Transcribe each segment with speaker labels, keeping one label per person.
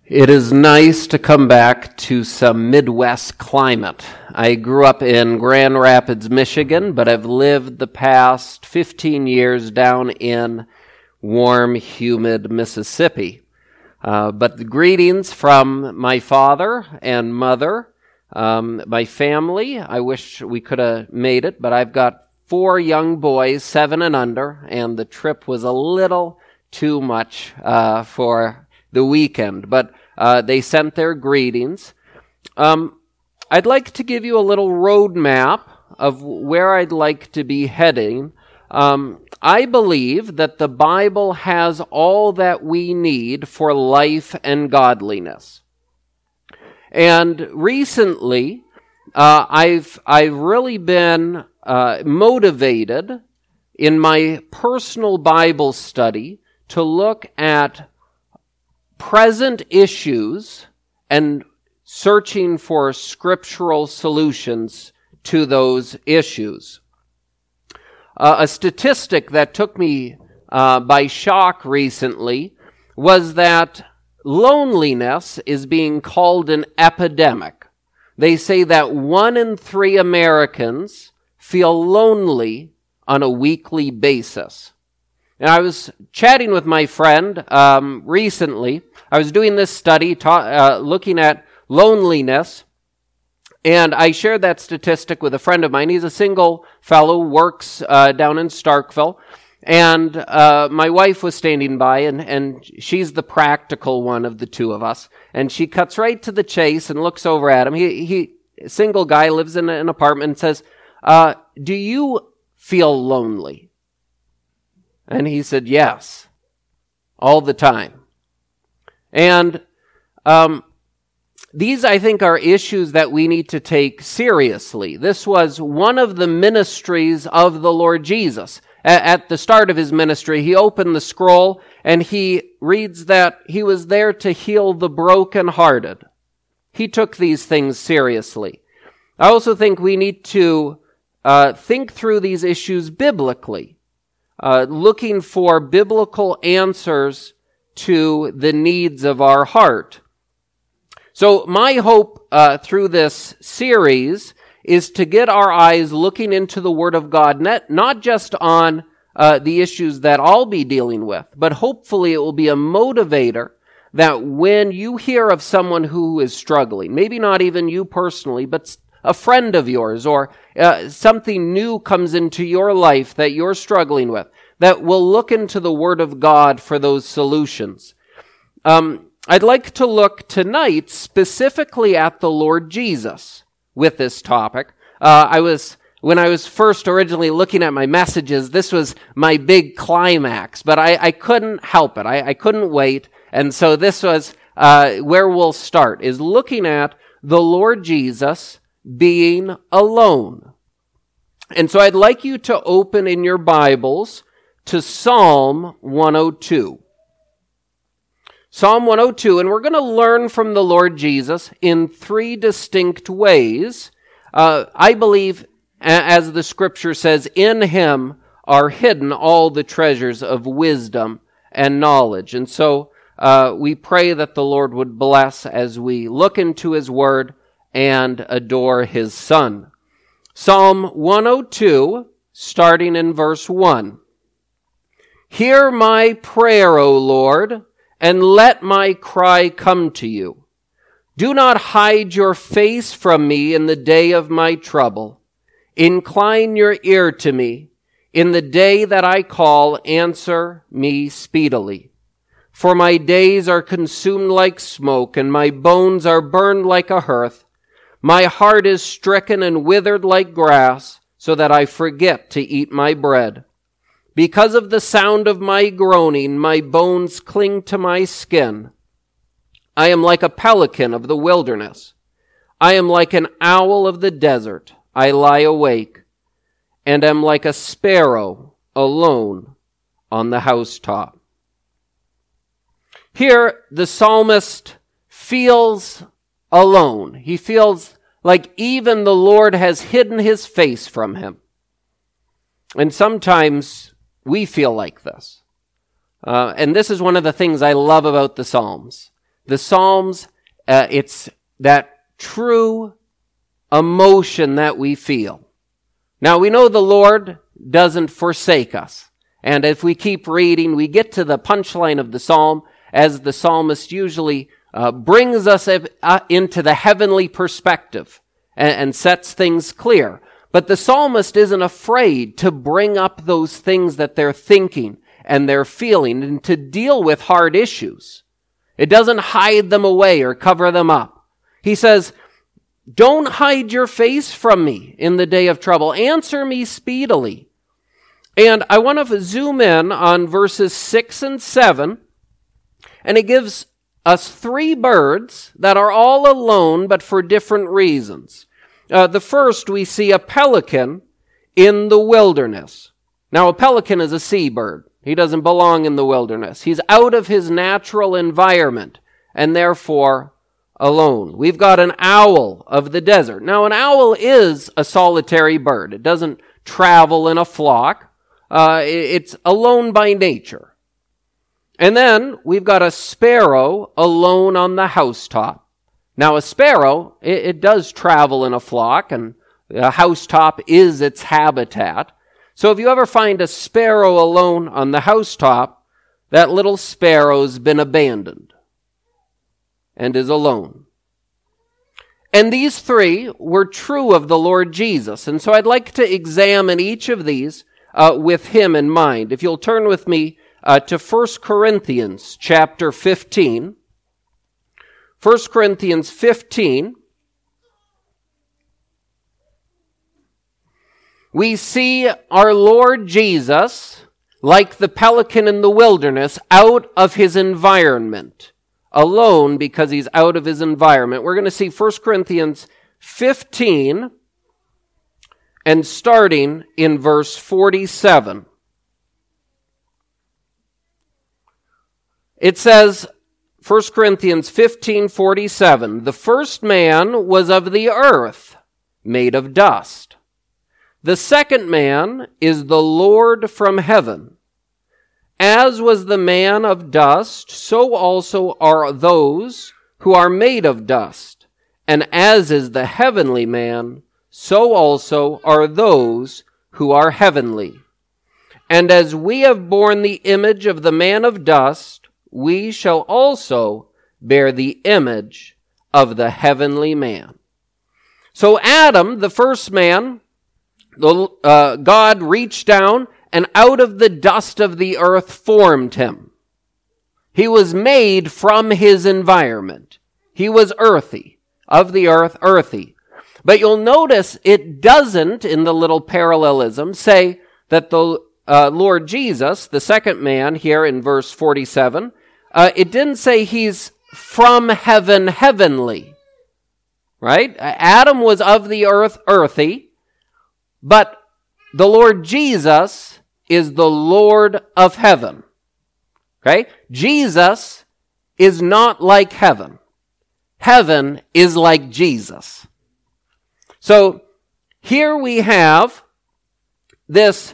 Speaker 1: It is nice to come back to some Midwest climate. I grew up in Grand Rapids, Michigan, but I've lived the past 15 years down in warm, humid Mississippi. But the greetings from my father and mother, my family. I wish we could have made it, but I've got 4 young boys, 7 and under, and the trip was a little too much for the weekend, but they sent their greetings. I'd like to give you a little roadmap of where I'd like to be heading. I believe that the Bible has all that we need for life and godliness. And recently, I've really been motivated in my personal Bible study to look at present issues and searching for scriptural solutions to those issues. A statistic that took me by shock recently was that loneliness is being called an epidemic. They say that 1 in 3 Americans feel lonely on a weekly basis. And I was chatting with my friend recently. I was doing this study looking at loneliness, and I shared that statistic with a friend of mine. He's a single fellow, works down in Starkville, and my wife was standing by, and she's the practical one of the two of us. And she cuts right to the chase and looks over at him. He single guy, lives in an apartment, and says, "Do you feel lonely?" And he said, "Yes, all the time." And these, I think, are issues that we need to take seriously. This was one of the ministries of the Lord Jesus. At the start of his ministry, he opened the scroll and he reads that he was there to heal the brokenhearted. He took these things seriously. I also think we need to think through these issues biblically. Looking for biblical answers to the needs of our heart. So my hope through this series is to get our eyes looking into the Word of God, not just on the issues that I'll be dealing with, but hopefully it will be a motivator that when you hear of someone who is struggling, maybe not even you personally, but a friend of yours, or something new comes into your life that you're struggling with, that will look into the Word of God for those solutions. I'd like to look tonight specifically at the Lord Jesus with this topic. When I was first originally looking at my messages, this was my big climax, but I couldn't help it. I couldn't wait. And so this was where we'll start, is looking at the Lord Jesus being alone. And so I'd like you to open in your Bibles to Psalm 102. Psalm 102, and we're going to learn from the Lord Jesus in 3 distinct ways. I believe, as the scripture says, in him are hidden all the treasures of wisdom and knowledge. And so we pray that the Lord would bless as we look into his word and adore his Son. Psalm 102, starting in verse 1. Hear my prayer, O Lord, and let my cry come to you. Do not hide your face from me in the day of my trouble. Incline your ear to me. In the day that I call, answer me speedily. For my days are consumed like smoke, and my bones are burned like a hearth. My heart is stricken and withered like grass, so that I forget to eat my bread. Because of the sound of my groaning, my bones cling to my skin. I am like a pelican of the wilderness. I am like an owl of the desert. I lie awake, and am like a sparrow alone on the housetop. Here, the psalmist feels alone. He feels like even the Lord has hidden his face from him. And sometimes we feel like this. And this is one of the things I love about the Psalms. The Psalms, it's that true emotion that we feel. Now, we know the Lord doesn't forsake us. And if we keep reading, we get to the punchline of the psalm, as the psalmist usually brings us into the heavenly perspective and sets things clear. But the psalmist isn't afraid to bring up those things that they're thinking and they're feeling and to deal with hard issues. It doesn't hide them away or cover them up. He says, don't hide your face from me in the day of trouble. Answer me speedily. And I want to zoom in on verses 6 and 7, and it gives us 3 birds that are all alone but for different reasons. The first, we see a pelican in the wilderness. Now, a pelican is a seabird. He doesn't belong in the wilderness. He's out of his natural environment and therefore alone. We've got an owl of the desert. Now, an owl is a solitary bird. It doesn't travel in a flock. It's alone by nature. And then we've got a sparrow alone on the housetop. Now, a sparrow, it does travel in a flock, and a housetop is its habitat. So if you ever find a sparrow alone on the housetop, that little sparrow's been abandoned and is alone. And these 3 were true of the Lord Jesus. And so I'd like to examine each of these with him in mind. If you'll turn with me to 1 Corinthians chapter 15. 1 Corinthians 15. We see our Lord Jesus, like the pelican in the wilderness, out of his environment. Alone because he's out of his environment. We're going to see 1 Corinthians 15 and starting in verse 47. It says, 1 Corinthians 15:47, the first man was of the earth, made of dust. The second man is the Lord from heaven. As was the man of dust, so also are those who are made of dust. And as is the heavenly man, so also are those who are heavenly. And as we have borne the image of the man of dust, we shall also bear the image of the heavenly man. So Adam, the first man, God reached down and out of the dust of the earth formed him. He was made from his environment. He was earthy, of the earth, earthy. But you'll notice it doesn't, in the little parallelism, say that the Lord Jesus, the second man here in verse 47, it didn't say he's from heaven, heavenly. Right? Adam was of the earth, earthy. But the Lord Jesus is the Lord of heaven. Okay? Jesus is not like heaven. Heaven is like Jesus. So here we have this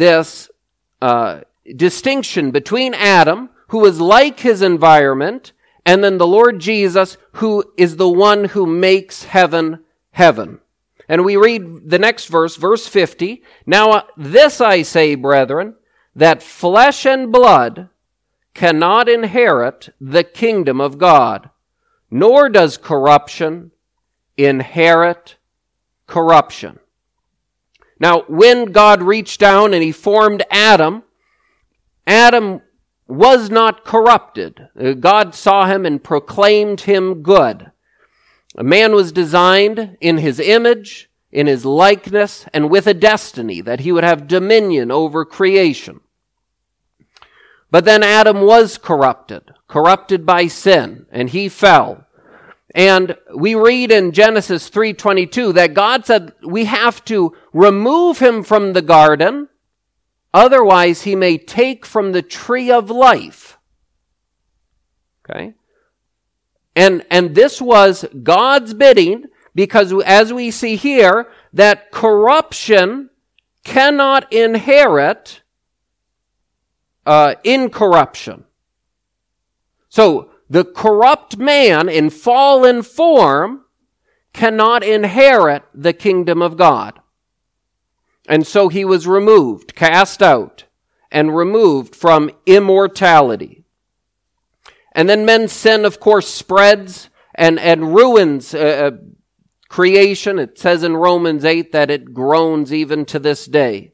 Speaker 1: distinction between Adam, who is like his environment, and then the Lord Jesus, who is the one who makes heaven, heaven. And we read the next verse, verse 50. Now this I say, brethren, that flesh and blood cannot inherit the kingdom of God, nor does corruption inherit corruption. Now, when God reached down and he formed Adam, Adam was not corrupted. God saw him and proclaimed him good. A man was designed in his image, in his likeness, and with a destiny that he would have dominion over creation. But then Adam was corrupted by sin, and he fell. And we read in Genesis 3:22 that God said we have to remove him from the garden, otherwise he may take from the tree of life. Okay? And this was God's bidding, because as we see here, that corruption cannot inherit incorruption. So the corrupt man in fallen form cannot inherit the kingdom of God. And so he was removed, cast out, and removed from immortality. And then men's sin, of course, spreads and ruins creation. It says in Romans 8 that it groans even to this day.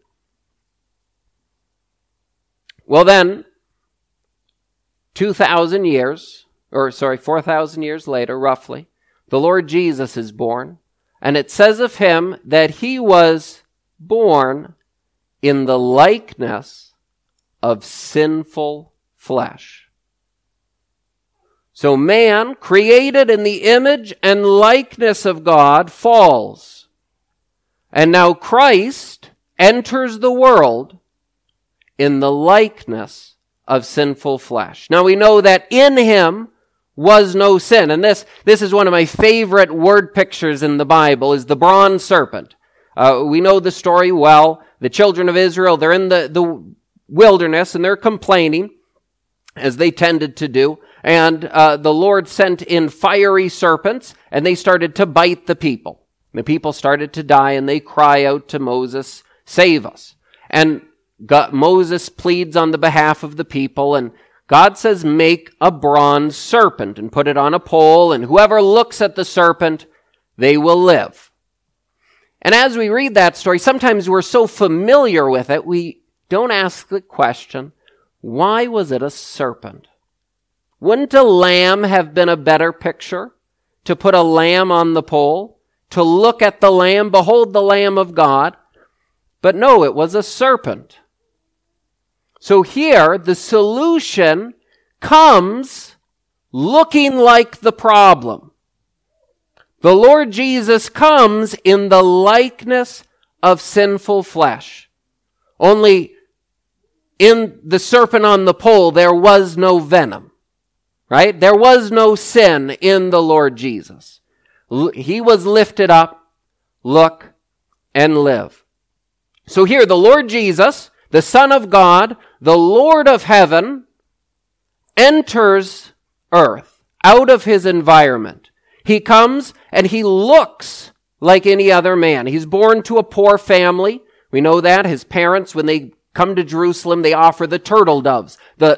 Speaker 1: Well then, 4,000 years later, roughly, the Lord Jesus is born. And it says of him that he was born in the likeness of sinful flesh. So man, created in the image and likeness of God, falls. And now Christ enters the world in the likeness of sinful flesh. Now we know that in him was no sin. And this is one of my favorite word pictures in the Bible, is the bronze serpent. We know the story well. The children of Israel, they're in the wilderness and they're complaining, as they tended to do. And the Lord sent in fiery serpents, and they started to bite the people. The people started to die, and they cry out to Moses, "Save us." And Moses pleads on the behalf of the people, and God says, "Make a bronze serpent and put it on a pole, and whoever looks at the serpent, they will live." And as we read that story, sometimes we're so familiar with it, we don't ask the question, why was it a serpent? Wouldn't a lamb have been a better picture? To put a lamb on the pole, to look at the lamb, behold the Lamb of God. But no, it was a serpent. So here, the solution comes looking like the problem. The Lord Jesus comes in the likeness of sinful flesh. Only in the serpent on the pole, there was no venom. Right? There was no sin in the Lord Jesus. He was lifted up, look, and live. So here, the Lord Jesus, the Son of God, the Lord of heaven, enters earth out of his environment. He comes and he looks like any other man. He's born to a poor family. We know that. His parents, when they come to Jerusalem, they offer the turtle doves,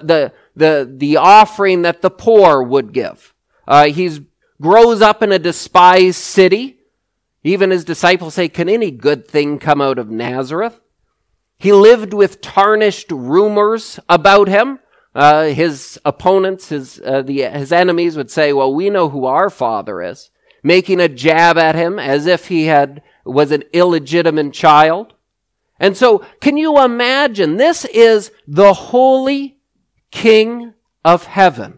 Speaker 1: the offering that the poor would give. He grows up in a despised city. Even his disciples say, "Can any good thing come out of Nazareth?" He lived with tarnished rumors about him. His opponents, his enemies would say, "Well, we know who our father is," making a jab at him as if he was an illegitimate child. And so, can you imagine? This is the holy King of heaven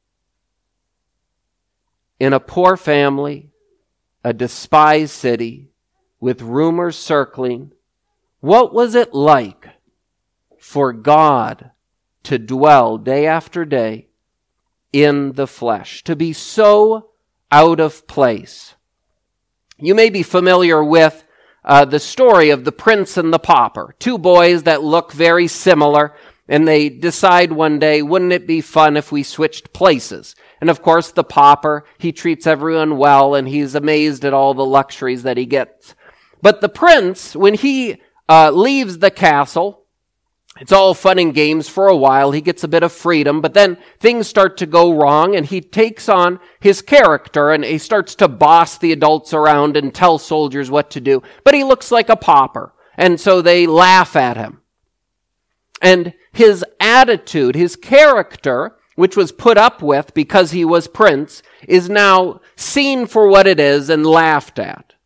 Speaker 1: in a poor family, a despised city, with rumors circling. What was it like for God to dwell day after day in the flesh, to be so out of place? You may be familiar with the story of the prince and the pauper, two boys that look very similar, and they decide one day, wouldn't it be fun if we switched places? And of course, the pauper, he treats everyone well, and he's amazed at all the luxuries that he gets. But the prince, when he leaves the castle, it's all fun and games for a while. He gets a bit of freedom, but then things start to go wrong, and he takes on his character, and he starts to boss the adults around and tell soldiers what to do. But he looks like a pauper, and so they laugh at him. And his attitude, his character, which was put up with because he was prince, is now seen for what it is and laughed at.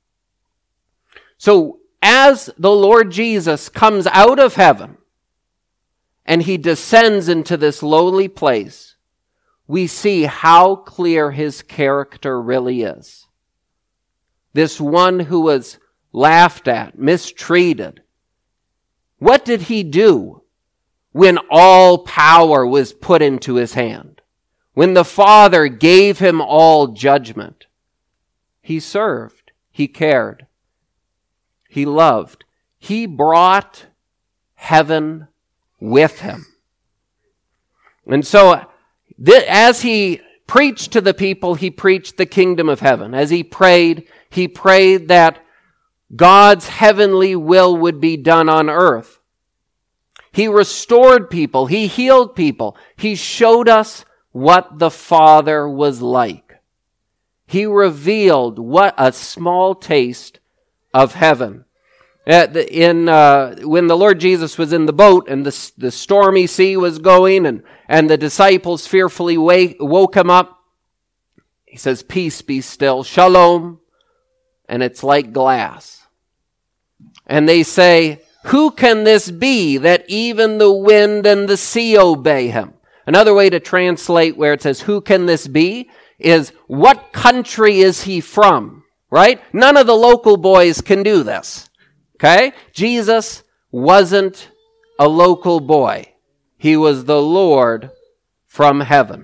Speaker 1: So as the Lord Jesus comes out of heaven and he descends into this lowly place, we see how clear his character really is. This one who was laughed at, mistreated. What did he do when all power was put into his hand? When the Father gave him all judgment? He served. He cared. He loved. He brought heaven with him. And so As he preached to the people, he preached the kingdom of heaven. As he prayed that God's heavenly will would be done on earth. He restored people. He healed people. He showed us what the Father was like. He revealed what a small taste of heaven. When the Lord Jesus was in the boat and the stormy sea was going and the disciples fearfully woke him up, he says, "Peace, be still, shalom," and it's like glass. And they say, "Who can this be that even the wind and the sea obey him?" Another way to translate where it says, "Who can this be?" is, what country is he from? Right? None of the local boys can do this. Okay? Jesus wasn't a local boy. He was the Lord from heaven.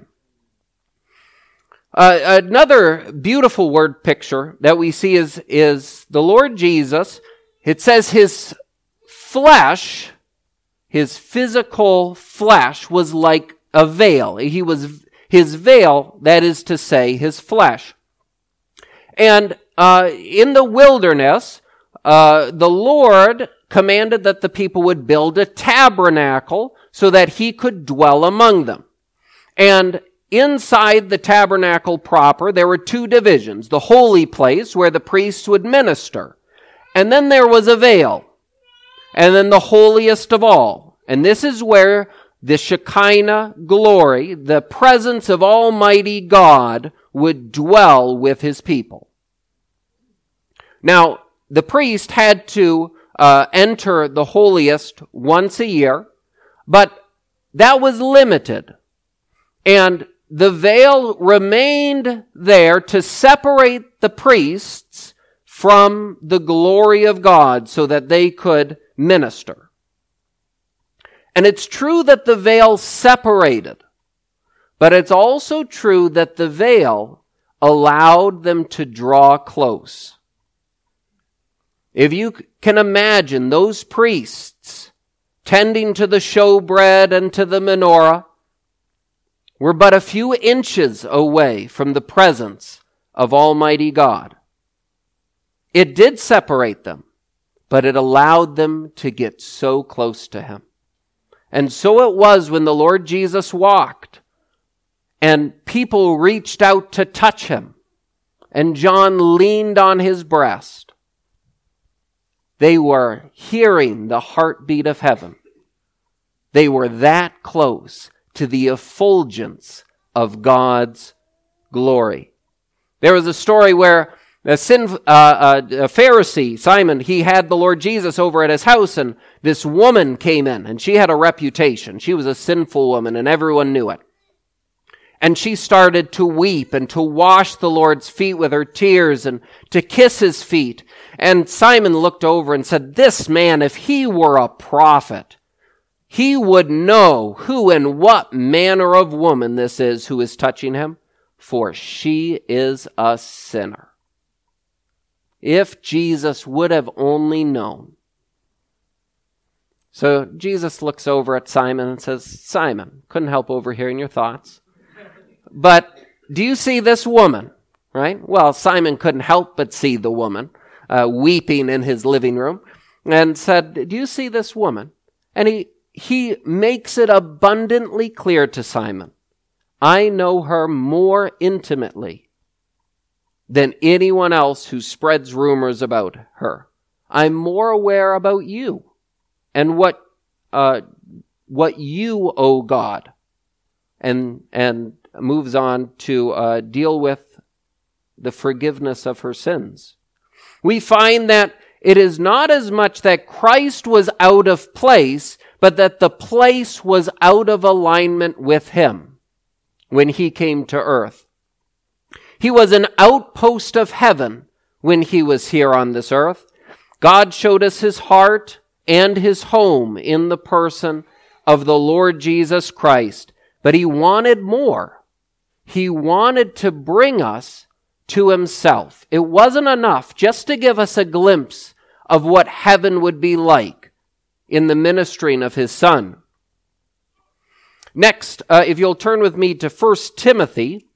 Speaker 1: Another beautiful word picture that we see is the Lord Jesus. It says his flesh, his physical flesh, was like a veil. His veil, that is to say, his flesh. And in the wilderness, the Lord commanded that the people would build a tabernacle so that he could dwell among them. And inside the tabernacle proper, there were two divisions. The holy place, where the priests would minister. And then there was a veil. And then the holiest of all. And this is where the Shekinah glory, the presence of Almighty God, would dwell with his people. Now, the priest had to enter the holiest once a year, but that was limited. And the veil remained there to separate the priests from the glory of God so that they could minister. And it's true that the veil separated, but it's also true that the veil allowed them to draw close. If you can imagine those priests tending to the showbread and to the menorah, were but a few inches away from the presence of Almighty God. It did separate them, but it allowed them to get so close to him. And so it was when the Lord Jesus walked, and people reached out to touch him, and John leaned on his breast. They were hearing the heartbeat of heaven. They were that close to the effulgence of God's glory. There was a story where a Pharisee, Simon, he had the Lord Jesus over at his house, and this woman came in, and she had a reputation. She was a sinful woman, and everyone knew it. And she started to weep and to wash the Lord's feet with her tears and to kiss his feet. And Simon looked over and said, "This man, if he were a prophet, he would know who and what manner of woman this is who is touching him, for she is a sinner." If Jesus would have only known. So Jesus looks over at Simon and says, "Simon," couldn't help overhearing your thoughts, "but do you see this woman?" Right? Well, Simon couldn't help but see the woman weeping in his living room, and said, "Do you see this woman?" And he makes it abundantly clear to Simon, "I know her more intimately than anyone else who spreads rumors about her. I'm more aware about you and what you owe God." And moves on to deal with the forgiveness of her sins. We find that it is not as much that Christ was out of place, but that the place was out of alignment with him when he came to earth. He was an outpost of heaven when he was here on this earth. God showed us his heart and his home in the person of the Lord Jesus Christ. But he wanted more. He wanted to bring us to himself. It wasn't enough just to give us a glimpse of what heaven would be like in the ministering of his Son. Next, if you'll turn with me to 1 Timothy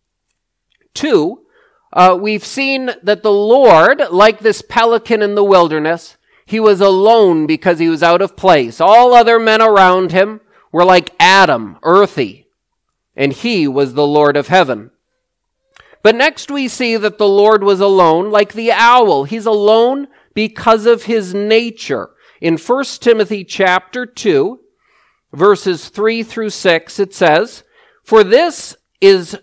Speaker 1: 2, we've seen that the Lord, like this pelican in the wilderness, he was alone because he was out of place. All other men around him were like Adam, earthy, and he was the Lord of heaven. But next we see that the Lord was alone like the owl. He's alone because of his nature. In 1 Timothy chapter 2, verses 3 through 6, it says, For this is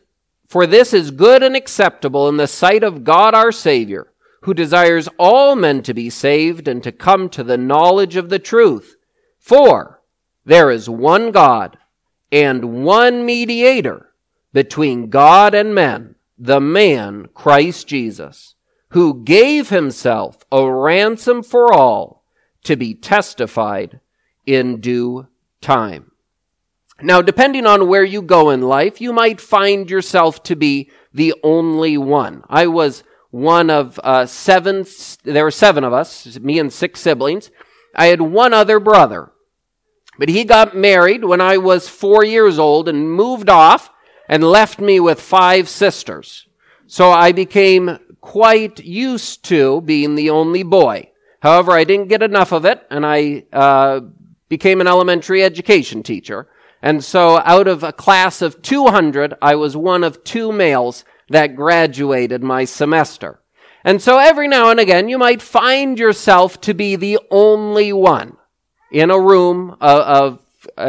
Speaker 1: good and acceptable in the sight of God our Savior, who desires all men to be saved and to come to the knowledge of the truth. For there is one God and one mediator between God and men, the man Christ Jesus, who gave himself a ransom for all to be testified in due time. Now, depending on where you go in life, you might find yourself to be the only one. I was one of seven. There were 7 of us, me and 6 siblings. I had one other brother, but he got married when I was 4 years old and moved off and left me with 5 sisters. So I became quite used to being the only boy. However, I didn't get enough of it, and I became an elementary education teacher. And so out of a class of 200, I was one of 2 males that graduated my semester. And so every now and again, you might find yourself to be the only one in a room of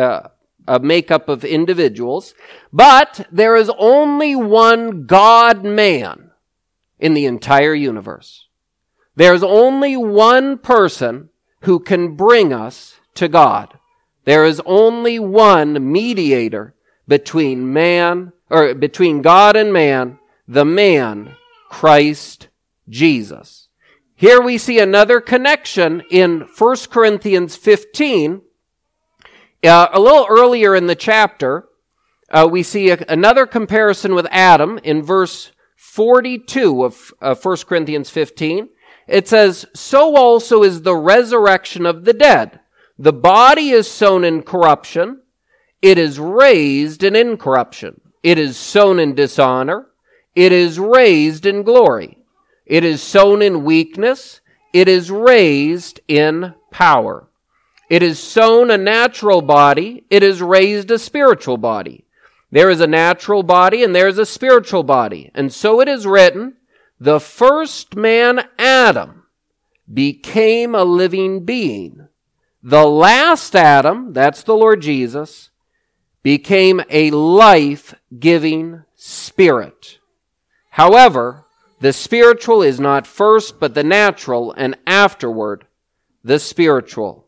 Speaker 1: a makeup of individuals. But there is only one God-man in the entire universe. There's only one person who can bring us to God. There is only one mediator between God and man, the man, Christ Jesus. Here we see another connection in 1 Corinthians 15. A little earlier in the chapter, we see another comparison with Adam in verse 42 of 1 Corinthians 15. It says, So also is the resurrection of the dead. The body is sown in corruption. It is raised in incorruption. It is sown in dishonor. It is raised in glory. It is sown in weakness. It is raised in power. It is sown a natural body. It is raised a spiritual body. There is a natural body and there is a spiritual body. And so it is written, the first man, Adam, became a living being. The last Adam, that's the Lord Jesus, became a life-giving spirit. However, the spiritual is not first, but the natural, and afterward, the spiritual.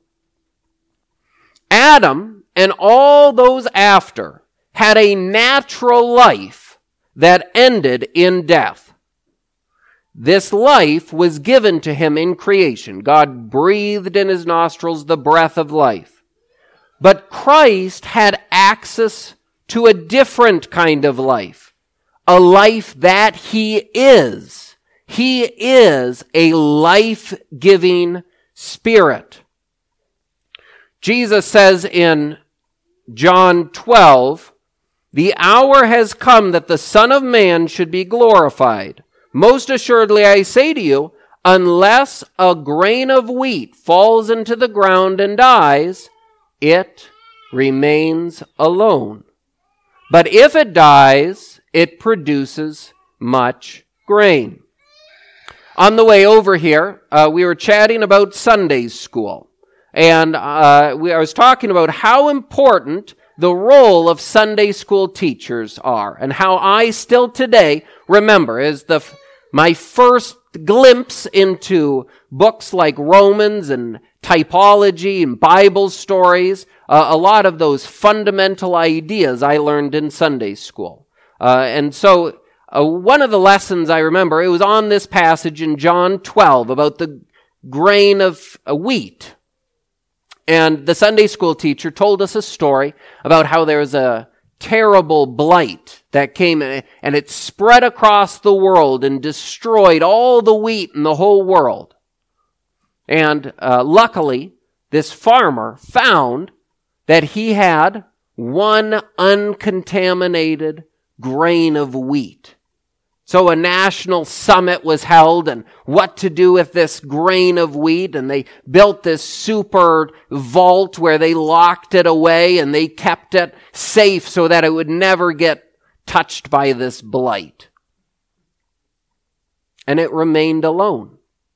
Speaker 1: Adam and all those after had a natural life that ended in death. This life was given to him in creation. God breathed in his nostrils the breath of life. But Christ had access to a different kind of life, a life that he is. He is a life-giving spirit. Jesus says in John 12, the hour has come that the Son of Man should be glorified. Most assuredly, I say to you, unless a grain of wheat falls into the ground and dies, it remains alone. But if it dies, it produces much grain. On the way over here, we were chatting about Sunday school. And I was talking about how important the role of Sunday school teachers are, and how I still today remember is my first glimpse into books like Romans and typology and Bible stories, a lot of those fundamental ideas I learned in Sunday school. And so one of the lessons I remember, it was on this passage in John 12 about the grain of wheat. And the Sunday school teacher told us a story about how there was a terrible blight that came and it spread across the world and destroyed all the wheat in the whole world. And luckily, this farmer found that he had one uncontaminated grain of wheat. So a national summit was held and what to do with this grain of wheat, and they built this super vault where they locked it away and they kept it safe so that it would never get touched by this blight. And it remained alone.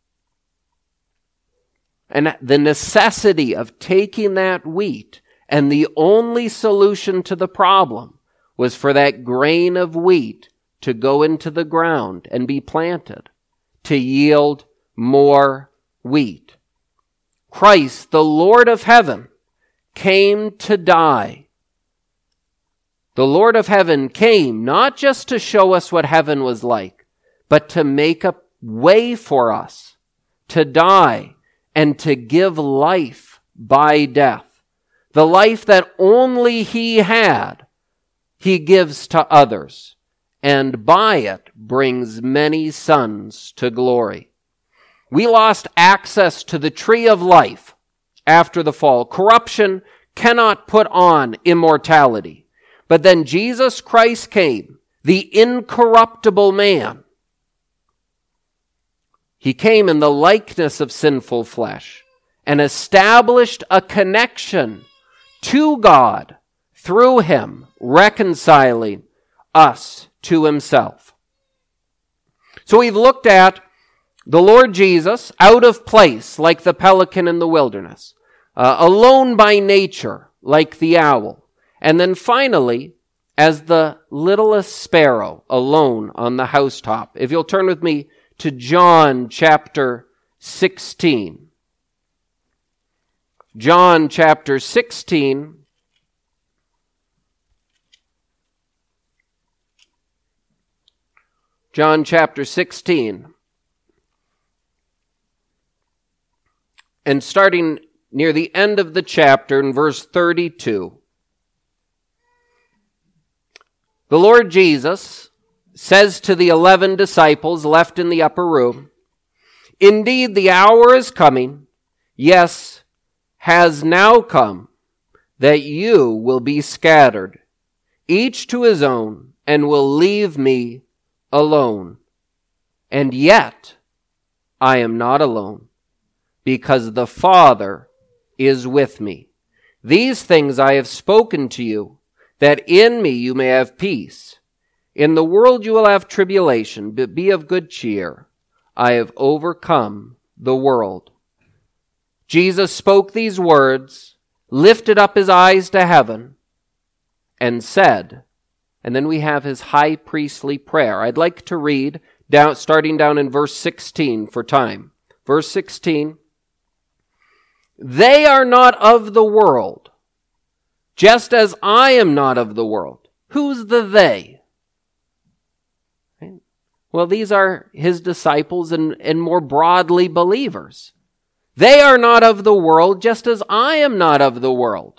Speaker 1: And the necessity of taking that wheat, and the only solution to the problem, was for that grain of wheat to go into the ground and be planted, to yield more wheat. Christ, the Lord of heaven, came to die. The Lord of heaven came not just to show us what heaven was like, but to make a way for us, to die and to give life by death. The life that only He had, He gives to others, and by it brings many sons to glory. We lost access to the tree of life after the fall. Corruption cannot put on immortality. But then Jesus Christ came, the incorruptible man. He came in the likeness of sinful flesh and established a connection to God through Him, reconciling us to Himself. So we've looked at the Lord Jesus out of place like the pelican in the wilderness, alone by nature like the owl, and then finally as the littlest sparrow alone on the housetop. If you'll turn with me to John chapter 16. John chapter 16. John chapter 16. And starting near the end of the chapter in verse 32. The Lord Jesus says to the 11 disciples left in the upper room, "Indeed, the hour is coming, yes, has now come, that you will be scattered, each to his own, and will leave me alone. And yet I am not alone, because the Father is with me. These things I have spoken to you, that in me you may have peace. In the world you will have tribulation, but be of good cheer. I have overcome the world." Jesus spoke these words, lifted up his eyes to heaven, and said, and then we have his high priestly prayer. I'd like to read, starting down in verse 16 for time. Verse 16, "They are not of the world, just as I am not of the world." Who's the they? Well, these are his disciples and more broadly believers. They are not of the world, just as I am not of the world.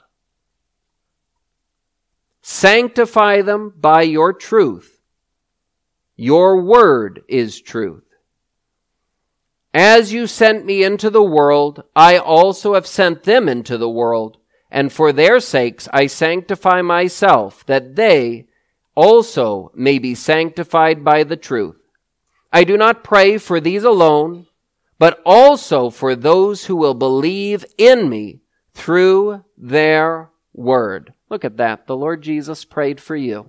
Speaker 1: Sanctify them by your truth. Your word is truth. As you sent me into the world, I also have sent them into the world, and for their sakes I sanctify myself, that they also may be sanctified by the truth. I do not pray for these alone, but also for those who will believe in me through their word. Look at that. The Lord Jesus prayed for you.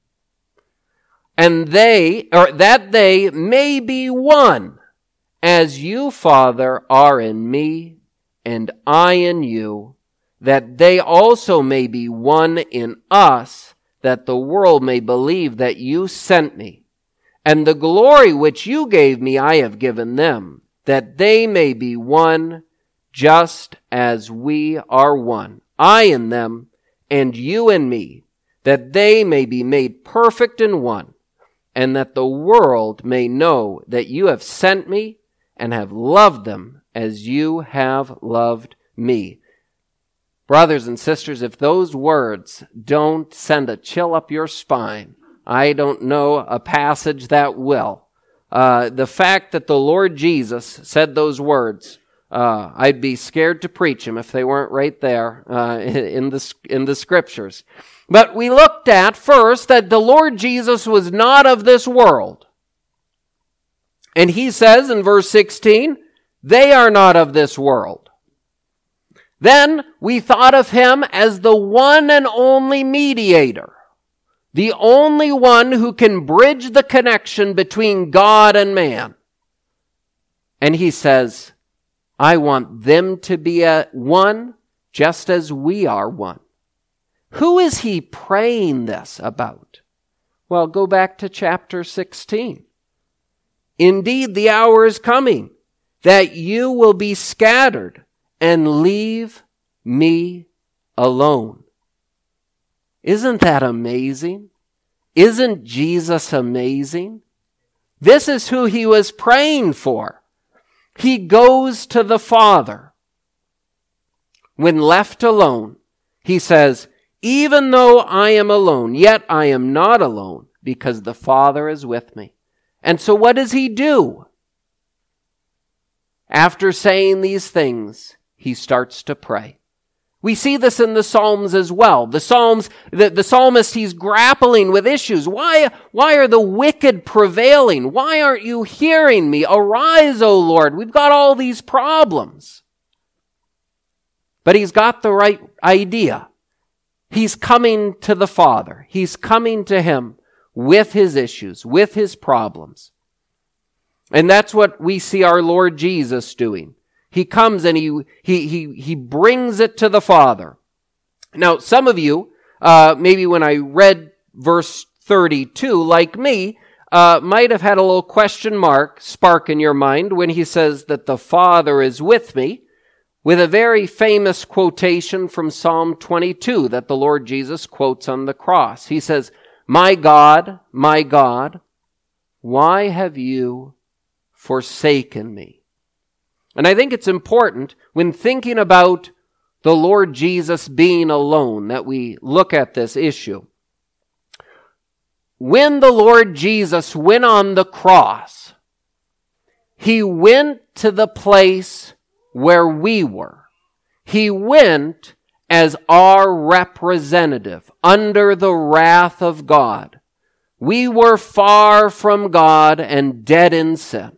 Speaker 1: And that they may be one, as you, Father, are in me, and I in you, that they also may be one in us, that the world may believe that you sent me. And the glory which you gave me I have given them, that they may be one, just as we are one. I in them, and you in me, that they may be made perfect in one, and that the world may know that you have sent me, and have loved them as you have loved me. Brothers and sisters, if those words don't send a chill up your spine, I don't know a passage that will. The fact that the Lord Jesus said those words I'd be scared to preach them if they weren't right there in the scriptures. But we looked at first that the Lord Jesus was not of this world. And he says in verse 16, they are not of this world. Then we thought of him as the one and only mediator, the only one who can bridge the connection between God and man. And he says, I want them to be one just as we are one. Who is he praying this about? Well, go back to chapter 16. Indeed, the hour is coming that you will be scattered and leave me alone. Isn't that amazing? Isn't Jesus amazing? This is who he was praying for. He goes to the Father. When left alone, he says, even though I am alone, yet I am not alone, because the Father is with me. And so what does he do? After saying these things, he starts to pray. We see this in the Psalms as well. The psalmist, he's grappling with issues. Why are the wicked prevailing? Why aren't you hearing me? Arise, O Lord. We've got all these problems. But he's got the right idea. He's coming to the Father. He's coming to him with his issues, with his problems. And that's what we see our Lord Jesus doing. He comes and he brings it to the Father. Now, some of you, maybe when I read verse 32, like me, might have had a little question mark spark in your mind when he says that the Father is with me, with a very famous quotation from Psalm 22 that the Lord Jesus quotes on the cross. He says, my God, why have you forsaken me? And I think it's important when thinking about the Lord Jesus being alone that we look at this issue. When the Lord Jesus went on the cross, he went to the place where we were. He went as our representative under the wrath of God. We were far from God and dead in sin.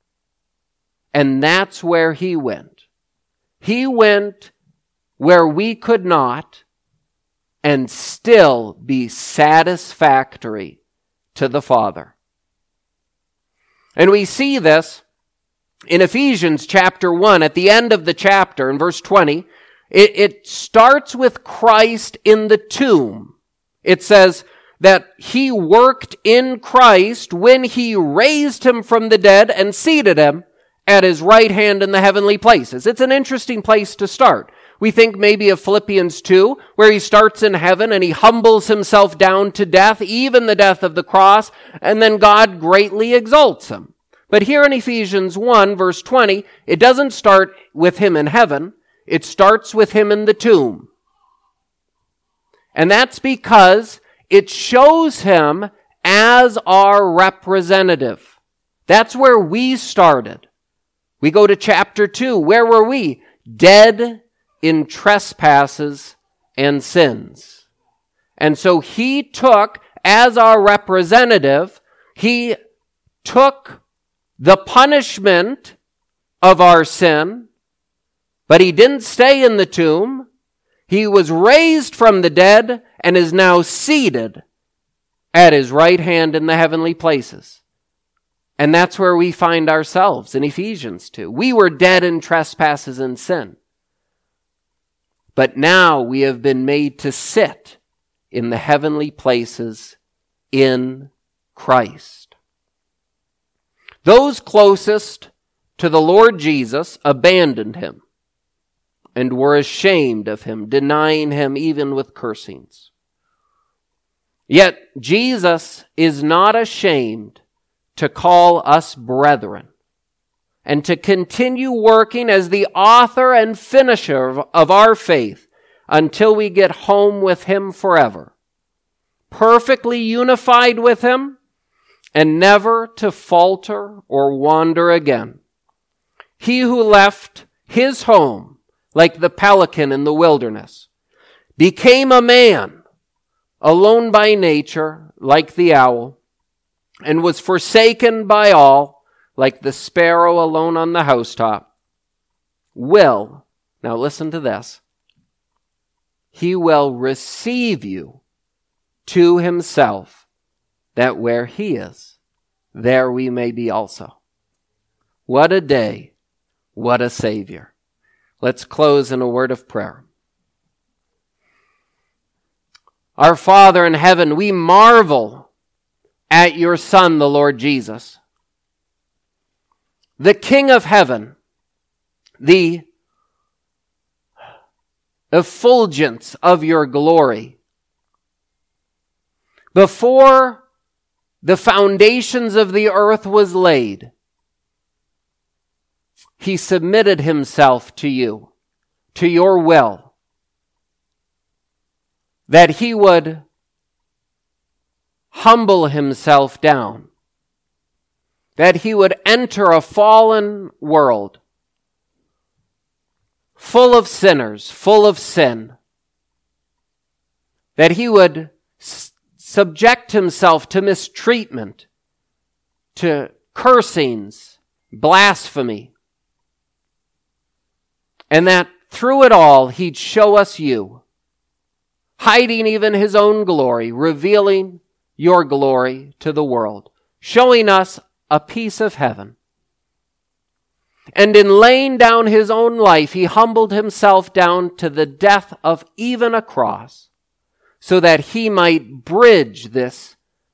Speaker 1: And that's where he went. He went where we could not and still be satisfactory to the Father. And we see this in Ephesians chapter 1, at the end of the chapter, in verse 20, it starts with Christ in the tomb. It says that he worked in Christ when he raised him from the dead and seated him at his right hand in the heavenly places. It's an interesting place to start. We think maybe of Philippians 2, where he starts in heaven and he humbles himself down to death, even the death of the cross, and then God greatly exalts him. But here in Ephesians 1, verse 20, it doesn't start with him in heaven. It starts with him in the tomb. And that's because it shows him as our representative. That's where we started. We go to chapter 2. Where were we? Dead in trespasses and sins. And so he took, as our representative, he took the punishment of our sin, but he didn't stay in the tomb. He was raised from the dead and is now seated at his right hand in the heavenly places. And that's where we find ourselves in Ephesians 2. We were dead in trespasses and sin. But now we have been made to sit in the heavenly places in Christ. Those closest to the Lord Jesus abandoned him and were ashamed of him, denying him even with cursings. Yet Jesus is not ashamed to call us brethren and to continue working as the author and finisher of our faith until we get home with him forever, perfectly unified with him and never to falter or wander again. He who left his home, like the pelican in the wilderness, became a man, alone by nature, like the owl, and was forsaken by all, like the sparrow alone on the housetop, will, now listen to this, he will receive you to himself, that where he is, there we may be also. What a day, what a Savior. Let's close in a word of prayer. Our Father in heaven, we marvel at your Son, the Lord Jesus, the King of heaven, the effulgence of your glory. Before the foundations of the earth was laid, he submitted himself to you, to your will, that he would humble himself down, that he would enter a fallen world full of sinners, full of sin, that he would subject himself to mistreatment, to cursings, blasphemy, and that through it all he'd show us you, hiding even his own glory, revealing your glory to the world, showing us a piece of heaven. And in laying down his own life, he humbled himself down to the death of even a cross, so that he might bridge this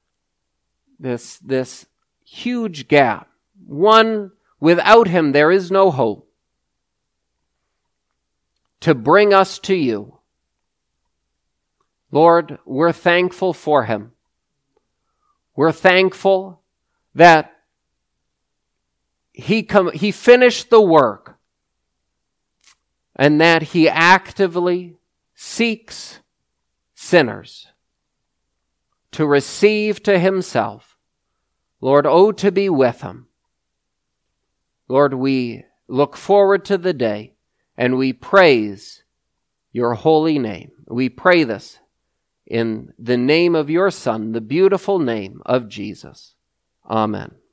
Speaker 1: huge gap. One, without him there is no hope. To bring us to you. Lord, we're thankful for him. We're thankful that he finished the work, and that he actively seeks sinners to receive to himself. Lord, oh, to be with him. Lord, we look forward to the day, and we praise your holy name. We pray this in the name of your Son, the beautiful name of Jesus. Amen.